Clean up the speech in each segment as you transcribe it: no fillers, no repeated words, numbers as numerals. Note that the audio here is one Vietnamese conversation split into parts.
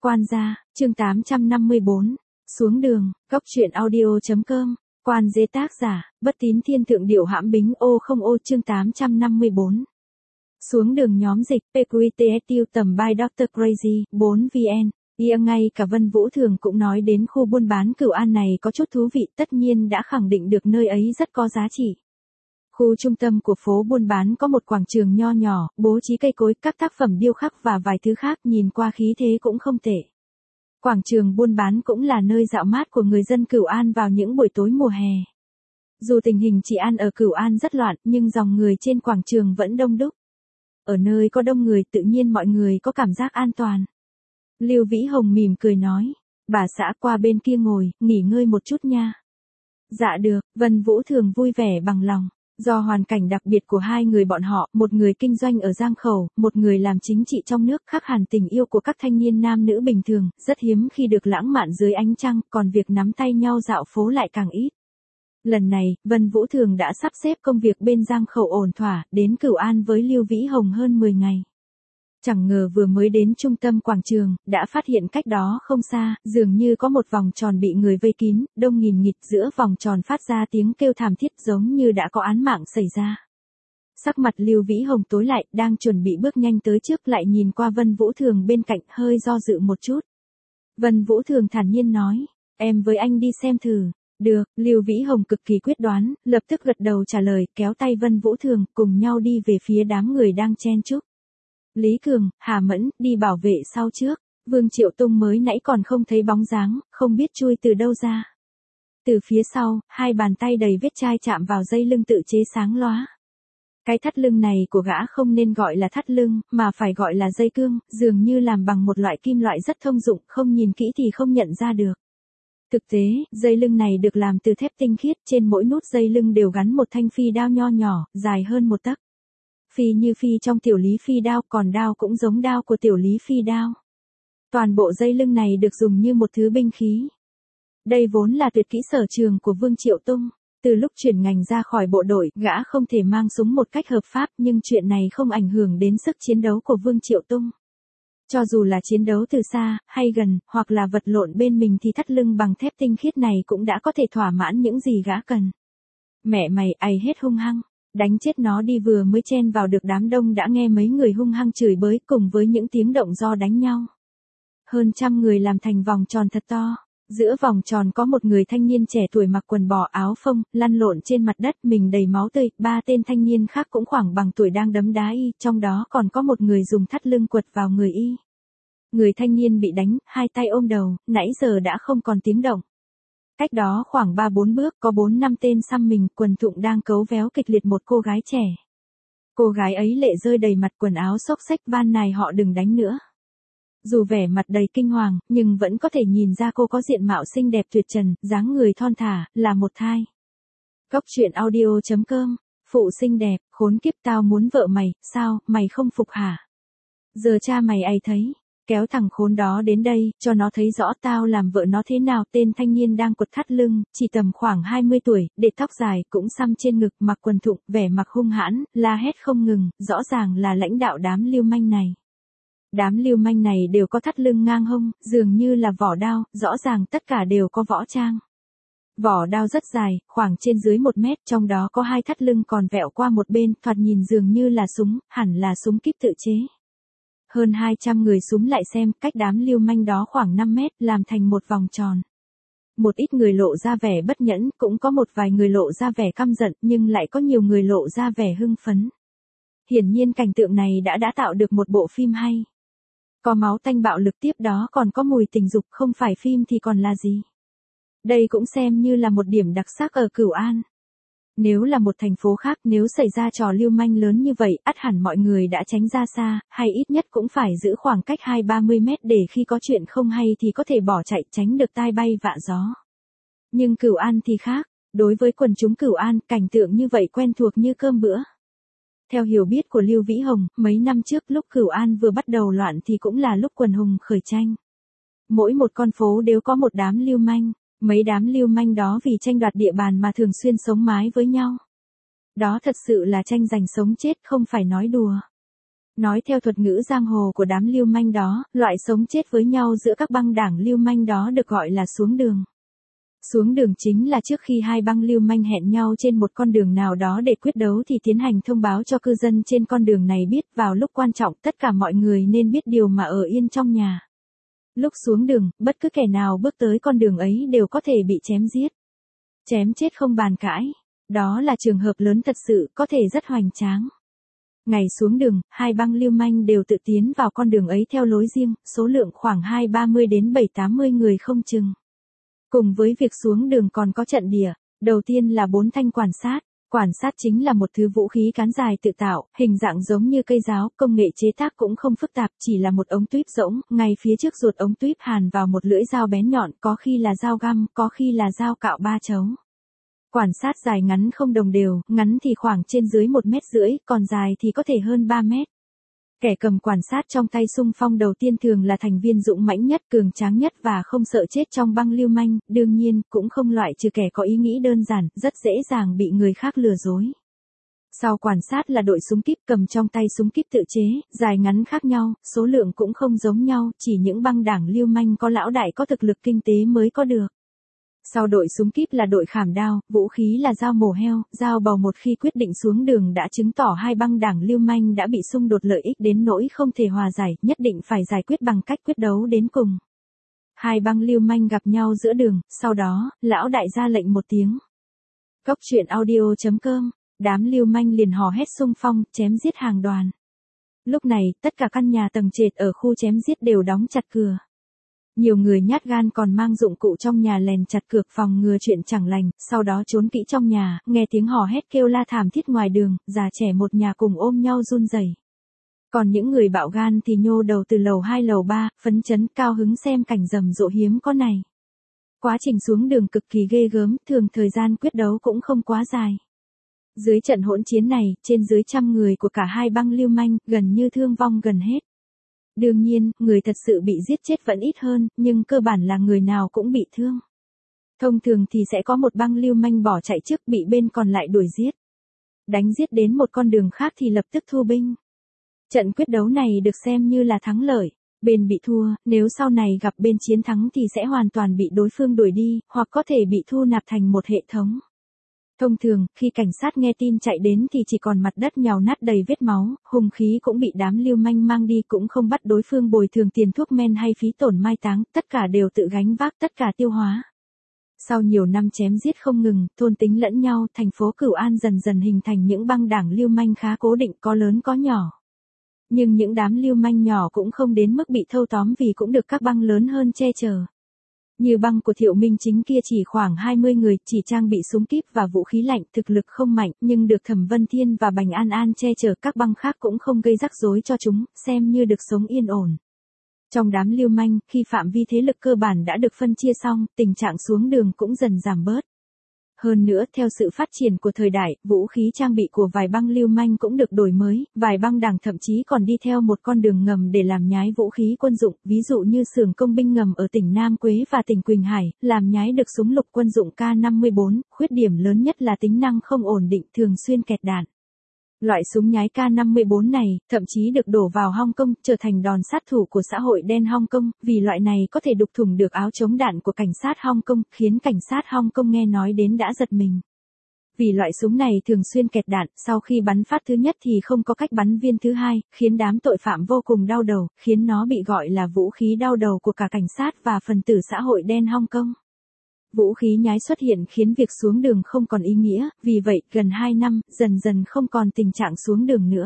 Quan gia, chương 854. Xuống đường, góc truyện audio.com. Quan dế tác giả, Bất Tín Thiên Thượng Điệu Hãm Bính ô không ô chương 854. Xuống đường nhóm dịch PQTS tiêu tầm by Dr. Crazy, 4 VN. Ngay cả Vân Vũ Thường cũng nói đến khu buôn bán Cửu An này có chút thú vị, tất nhiên đã khẳng định được nơi ấy rất có giá trị. Khu trung tâm của phố buôn bán có một quảng trường nho nhỏ, bố trí cây cối, các tác phẩm điêu khắc và vài thứ khác, nhìn qua khí thế cũng không tệ. Quảng trường buôn bán cũng là nơi dạo mát của người dân Cửu An vào những buổi tối mùa hè. Dù tình hình治an ở Cửu An rất loạn, nhưng dòng người trên quảng trường vẫn đông đúc. Ở nơi có đông người tự nhiên mọi người có cảm giác an toàn. Lưu Vĩ Hồng mỉm cười nói, bà xã qua bên kia ngồi, nghỉ ngơi một chút nha. Dạ được, Vân Vũ Thường vui vẻ bằng lòng. Do hoàn cảnh đặc biệt của hai người bọn họ, một người kinh doanh ở Giang Khẩu, một người làm chính trị trong nước, khác hẳn tình yêu của các thanh niên nam nữ bình thường, rất hiếm khi được lãng mạn dưới ánh trăng, còn việc nắm tay nhau dạo phố lại càng ít. Lần này, Vân Vũ Thường đã sắp xếp công việc bên Giang Khẩu ổn thỏa, đến Cửu An với Lưu Vĩ Hồng hơn 10 ngày. Chẳng ngờ vừa mới đến trung tâm quảng trường, đã phát hiện cách đó không xa, dường như có một vòng tròn bị người vây kín, đông nghìn nghịt, giữa vòng tròn phát ra tiếng kêu thảm thiết giống như đã có án mạng xảy ra. Sắc mặt Lưu Vĩ Hồng tối lại, đang chuẩn bị bước nhanh tới trước, lại nhìn qua Vân Vũ Thường bên cạnh, hơi do dự một chút. Vân Vũ Thường thản nhiên nói, em với anh đi xem thử. Được, Lưu Vĩ Hồng cực kỳ quyết đoán, lập tức gật đầu trả lời, kéo tay Vân Vũ Thường, cùng nhau đi về phía đám người đang chen chúc. Lý Cường, Hà Mẫn, đi bảo vệ sau trước. Vương Triệu Tung mới nãy còn không thấy bóng dáng, không biết chui từ đâu ra. Từ phía sau, hai bàn tay đầy vết chai chạm vào dây lưng tự chế sáng lóa. Cái thắt lưng này của gã không nên gọi là thắt lưng, mà phải gọi là dây cương, dường như làm bằng một loại kim loại rất thông dụng, không nhìn kỹ thì không nhận ra được. Thực tế, dây lưng này được làm từ thép tinh khiết, trên mỗi nút dây lưng đều gắn một thanh phi đao nho nhỏ, dài hơn 1 tấc. Phi như phi trong Tiểu Lý Phi đao, còn đao cũng giống đao của Tiểu Lý Phi đao. Toàn bộ dây lưng này được dùng như một thứ binh khí. Đây vốn là tuyệt kỹ sở trường của Vương Triệu Tung. Từ lúc chuyển ngành ra khỏi bộ đội, gã không thể mang súng một cách hợp pháp, nhưng chuyện này không ảnh hưởng đến sức chiến đấu của Vương Triệu Tung. Cho dù là chiến đấu từ xa, hay gần, hoặc là vật lộn bên mình thì thắt lưng bằng thép tinh khiết này cũng đã có thể thỏa mãn những gì gã cần. Mẹ mày, ai hết hung hăng. Đánh chết nó đi, vừa mới chen vào được đám đông đã nghe mấy người hung hăng chửi bới cùng với những tiếng động do đánh nhau. Hơn trăm người làm thành vòng tròn thật to. Giữa vòng tròn có một người thanh niên trẻ tuổi mặc quần bò áo phông, lăn lộn trên mặt đất, mình đầy máu tươi, 3 tên thanh niên khác cũng khoảng bằng tuổi đang đấm đá y, trong đó còn có một người dùng thắt lưng quật vào người y. Người thanh niên bị đánh, hai tay ôm đầu, nãy giờ đã không còn tiếng động. Cách đó khoảng 3-4 bước có 4-5 tên xăm mình, quần thụng đang cấu véo kịch liệt một cô gái trẻ. Cô gái ấy lệ rơi đầy mặt, quần áo xốc xách, van nài họ đừng đánh nữa. Dù vẻ mặt đầy kinh hoàng, nhưng vẫn có thể nhìn ra cô có diện mạo xinh đẹp tuyệt trần, dáng người thon thả, là một thai. Góc truyện audio.com. Phụ xinh đẹp, khốn kiếp, tao muốn vợ mày, sao, mày không phục hả? Giờ cha mày ấy thấy. Kéo thằng khốn đó đến đây, cho nó thấy rõ tao làm vợ nó thế nào. Tên thanh niên đang quật thắt lưng, chỉ tầm khoảng 20 tuổi, để tóc dài, cũng xăm trên ngực, mặc quần thụng, vẻ mặt hung hãn, la hét không ngừng, rõ ràng là lãnh đạo đám lưu manh này. Đám lưu manh này đều có thắt lưng ngang hông, dường như là vỏ đao, rõ ràng tất cả đều có võ trang. Vỏ đao rất dài, khoảng trên dưới 1 mét, trong đó có 2 thắt lưng còn vẹo qua một bên, thoạt nhìn dường như là súng, hẳn là súng kíp tự chế. Hơn 200 người xúm lại xem, cách đám lưu manh đó khoảng 5 mét, làm thành một vòng tròn. Một ít người lộ ra vẻ bất nhẫn, cũng có một vài người lộ ra vẻ căm giận, nhưng lại có nhiều người lộ ra vẻ hưng phấn. Hiển nhiên cảnh tượng này đã tạo được một bộ phim hay. Có máu tanh bạo lực, tiếp đó còn có mùi tình dục, không phải phim thì còn là gì. Đây cũng xem như là một điểm đặc sắc ở Cửu An. Nếu là một thành phố khác, nếu xảy ra trò lưu manh lớn như vậy, ắt hẳn mọi người đã tránh ra xa, hay ít nhất cũng phải giữ khoảng cách 20-30 mét để khi có chuyện không hay thì có thể bỏ chạy, tránh được tai bay vạ gió. Nhưng Cửu An thì khác, đối với quần chúng Cửu An, cảnh tượng như vậy quen thuộc như cơm bữa. Theo hiểu biết của Lưu Vĩ Hồng, mấy năm trước lúc Cửu An vừa bắt đầu loạn thì cũng là lúc quần hùng khởi tranh. Mỗi một con phố đều có một đám lưu manh. Mấy đám lưu manh đó vì tranh đoạt địa bàn mà thường xuyên sống mái với nhau. Đó thật sự là tranh giành sống chết, không phải nói đùa. Nói theo thuật ngữ giang hồ của đám lưu manh đó, loại sống chết với nhau giữa các băng đảng lưu manh đó được gọi là xuống đường. Xuống đường chính là trước khi hai băng lưu manh hẹn nhau trên một con đường nào đó để quyết đấu thì tiến hành thông báo cho cư dân trên con đường này biết vào lúc quan trọng tất cả mọi người nên biết điều mà ở yên trong nhà. Lúc xuống đường, bất cứ kẻ nào bước tới con đường ấy đều có thể bị chém giết. Chém chết không bàn cãi. Đó là trường hợp lớn thật sự, có thể rất hoành tráng. Ngày xuống đường, hai băng lưu manh đều tự tiến vào con đường ấy theo lối riêng, số lượng khoảng 2-30 đến 7-80 người không chừng. Cùng với việc xuống đường còn có trận địa, đầu tiên là 4 thanh quản sát. Quản sát chính là một thứ vũ khí cán dài tự tạo, hình dạng giống như cây giáo, công nghệ chế tác cũng không phức tạp, chỉ là một ống tuýp rỗng, ngay phía trước ruột ống tuýp hàn vào một lưỡi dao bén nhọn, có khi là dao găm, có khi là dao cạo ba chấu. Quản sát dài ngắn không đồng đều, ngắn thì khoảng trên dưới 1,5 mét, còn dài thì có thể hơn 3 mét. Kẻ cầm quản sát trong tay xung phong đầu tiên thường là thành viên dũng mãnh nhất, cường tráng nhất và không sợ chết trong băng lưu manh, đương nhiên, cũng không loại trừ kẻ có ý nghĩ đơn giản, rất dễ dàng bị người khác lừa dối. Sau quản sát là đội súng kíp cầm trong tay súng kíp tự chế, dài ngắn khác nhau, số lượng cũng không giống nhau, chỉ những băng đảng lưu manh có lão đại có thực lực kinh tế mới có được. Sau đội súng kíp là đội khảm đao, vũ khí là dao mổ heo, dao bầu. Một khi quyết định xuống đường đã chứng tỏ hai băng đảng lưu manh đã bị xung đột lợi ích đến nỗi không thể hòa giải, nhất định phải giải quyết bằng cách quyết đấu đến cùng. Hai băng lưu manh gặp nhau giữa đường, sau đó, lão đại ra lệnh một tiếng. Cốc truyện audio.com, đám lưu manh liền hò hét xung phong, chém giết hàng đoàn. Lúc này, tất cả căn nhà tầng trệt ở khu chém giết đều đóng chặt cửa. Nhiều người nhát gan còn mang dụng cụ trong nhà lèn chặt cửa phòng ngừa chuyện chẳng lành, sau đó trốn kỹ trong nhà, nghe tiếng hò hét kêu la thảm thiết ngoài đường, già trẻ một nhà cùng ôm nhau run rẩy. Còn những người bạo gan thì nhô đầu từ lầu 2 lầu 3, phấn chấn cao hứng xem cảnh rầm rộ hiếm có này. Quá trình xuống đường cực kỳ ghê gớm, thường thời gian quyết đấu cũng không quá dài. Dưới trận hỗn chiến này, trên dưới 100 người của cả hai băng lưu manh, gần như thương vong gần hết. Đương nhiên, người thật sự bị giết chết vẫn ít hơn, nhưng cơ bản là người nào cũng bị thương. Thông thường thì sẽ có một băng lưu manh bỏ chạy trước bị bên còn lại đuổi giết. Đánh giết đến một con đường khác thì lập tức thu binh. Trận quyết đấu này được xem như là thắng lợi. Bên bị thua, nếu sau này gặp bên chiến thắng thì sẽ hoàn toàn bị đối phương đuổi đi, hoặc có thể bị thu nạp thành một hệ thống. Thông thường, khi cảnh sát nghe tin chạy đến thì chỉ còn mặt đất nhào nát đầy vết máu, hung khí cũng bị đám lưu manh mang đi, cũng không bắt đối phương bồi thường tiền thuốc men hay phí tổn mai táng, tất cả đều tự gánh vác, tất cả tiêu hóa. Sau nhiều năm chém giết không ngừng, thôn tính lẫn nhau, thành phố Cửu An dần dần hình thành những băng đảng lưu manh khá cố định, có lớn có nhỏ. Nhưng những đám lưu manh nhỏ cũng không đến mức bị thâu tóm vì cũng được các băng lớn hơn che chở. Như băng của Thiệu Minh Chính kia chỉ khoảng 20 người, chỉ trang bị súng kíp và vũ khí lạnh, thực lực không mạnh, nhưng được Thẩm Vân Thiên và Bành An An che chở, các băng khác cũng không gây rắc rối cho chúng, xem như được sống yên ổn. Trong đám lưu manh, khi phạm vi thế lực cơ bản đã được phân chia xong, tình trạng xuống đường cũng dần giảm bớt. Hơn nữa, theo sự phát triển của thời đại, vũ khí trang bị của vài băng lưu manh cũng được đổi mới, vài băng đảng thậm chí còn đi theo một con đường ngầm để làm nhái vũ khí quân dụng, ví dụ như xưởng công binh ngầm ở tỉnh Nam Quế và tỉnh Quỳnh Hải, làm nhái được súng lục quân dụng K54, khuyết điểm lớn nhất là tính năng không ổn định, thường xuyên kẹt đạn. Loại súng nhái K54 này, thậm chí được đổ vào Hong Kong, trở thành đòn sát thủ của xã hội đen Hong Kong, vì loại này có thể đục thủng được áo chống đạn của cảnh sát Hong Kong, khiến cảnh sát Hong Kong nghe nói đến đã giật mình. Vì loại súng này thường xuyên kẹt đạn, sau khi bắn phát thứ nhất thì không có cách bắn viên thứ hai, khiến đám tội phạm vô cùng đau đầu, khiến nó bị gọi là vũ khí đau đầu của cả cảnh sát và phần tử xã hội đen Hong Kong. Vũ khí nhái xuất hiện khiến việc xuống đường không còn ý nghĩa, vì vậy, gần 2 năm, dần dần không còn tình trạng xuống đường nữa.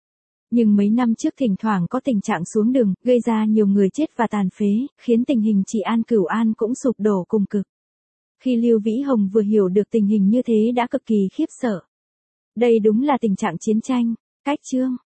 Nhưng mấy năm trước thỉnh thoảng có tình trạng xuống đường, gây ra nhiều người chết và tàn phế, khiến tình hình trị an Cửu An cũng sụp đổ cùng cực. Khi Lưu Vĩ Hồng vừa hiểu được tình hình như thế đã cực kỳ khiếp sợ. Đây đúng là tình trạng chiến tranh. Cách chương